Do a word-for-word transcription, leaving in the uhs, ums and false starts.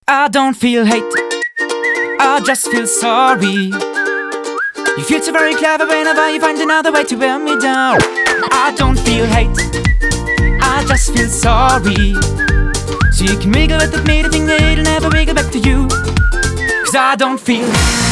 I don't feel hate, I just feel sorry. You feel so very clever whenever you find another way to wear me down. I don't feel hate, I just feel sorry. So you can wiggle with me, the thing that it'll never wiggle back to you. Cause I don't feel